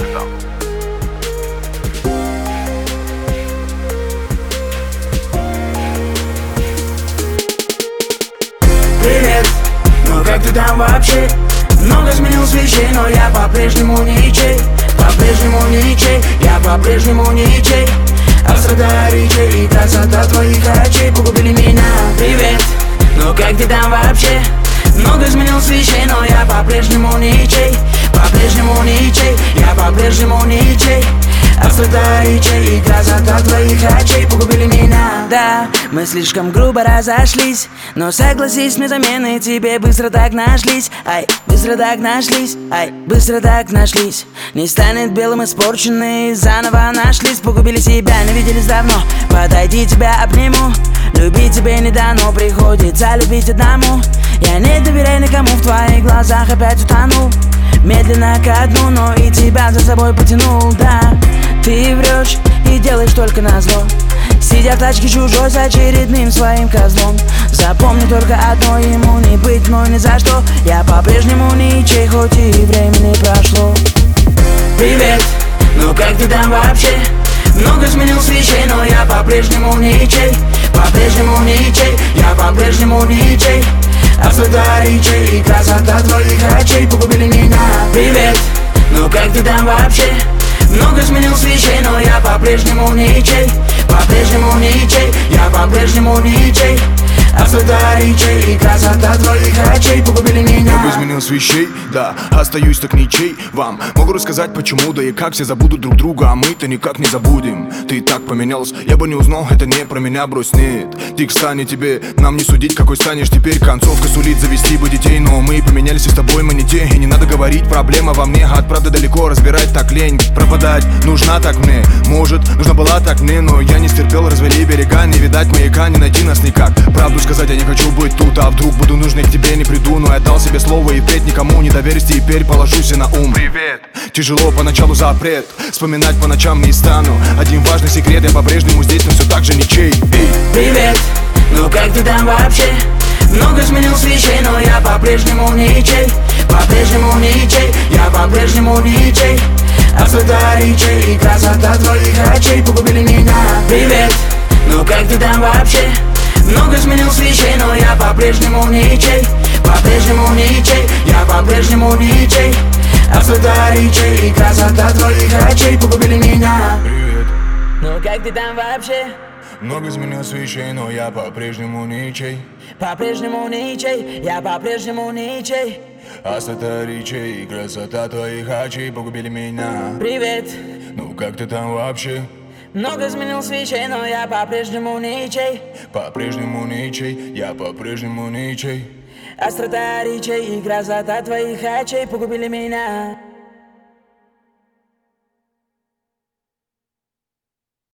Привет, ну как ты там вообще? Много изменилось вещей, но я по-прежнему ничей. По-прежнему ничей, я по-прежнему ничей. Острота речей и красота твоих очей погубили меня. Привет, ну как ты там вообще? Много изменилось вещей, но я по-прежнему ничей. По-прежнему ничей, я по-прежнему ничей. Острота речей и красота твоих очей погубили меня. Да, мы слишком грубо разошлись, но согласись, мы замены тебе быстро так нашлись. Ай, быстро так нашлись, ай, быстро так нашлись. Не станет белым испорченный, заново нашлись. Погубили себя, не виделись давно. Подойди, тебя обниму. Любить тебе не дано, приходится любить одному. Я не доверяю никому, в твоих глазах опять утонул. Медленно ко дну, но и тебя за собой потянул, да. Ты врешь и делаешь только назло, сидя в тачке чужой с очередным своим козлом. Запомни только одно, ему не быть мной ни за что. Я по-прежнему ничей, хоть и времени прошло. Привет, ну как ты там вообще? Много изменилось вещей, но я по-прежнему ничей. По-прежнему ничей, я по-прежнему ничей. Острота речей и красота твоих очей погубили меня. Привет, ну как ты там вообще? Много изменилось вещей, но я по-прежнему ничей. По-прежнему ничей, я по-прежнему ничей. Острота речей и красота твоих очей погубили меня. Много изменилось вещей, да, остаюсь так ничей. Вам могу рассказать почему, да и как все забудут друг друга, а мы-то никак не забудем. Ты так поменялась, я бы не узнал, это не про меня, брось, нет. Дик, встань, тебе нам не судить, какой станешь теперь. Концовка сулит завести бы детей, но мы поменялись и с тобой мы не те. И не надо говорить, проблема во мне, от правды далеко, разбирать так лень. Пропадать нужна так мне, может, нужна была так мне, но я не стерпел, развели берега, не видать маяка, не найти нас никак. Правду сказать я не хочу быть тут, а вдруг буду нужный к тебе не приду. Но я дал себе слово и впредь никому не доверюсь, теперь положусь на ум. Привет, тяжело поначалу запрет, вспоминать по ночам не стану. Один важный секрет, я по-прежнему здесь, но все так же ничей. Привет, ну как ты там вообще? Много изменилось вещей, но я по-прежнему ничей. По-прежнему ничей, я по-прежнему ничей. Острота речей и красота твоих очей погубили меня. Привет, ну как ты там вообще? Много изменилось вещей, но я по-прежнему ничей. По-прежнему ничей, я по-прежнему ничей. Острота речей и красота твоих очей погубили меня. Привет, Ну как ты там вообще? много изменилось вещей, но я по-прежнему ничей. По-прежнему ничей, я по-прежнему ничей. Острота речей и красота твоих очей погубили меня. Привет, Ну как ты там вообще? много изменилось вещей, но я по-прежнему ничей. По-прежнему ничей, я по-прежнему ничей. Острота речей и красота твоих очей погубили меня.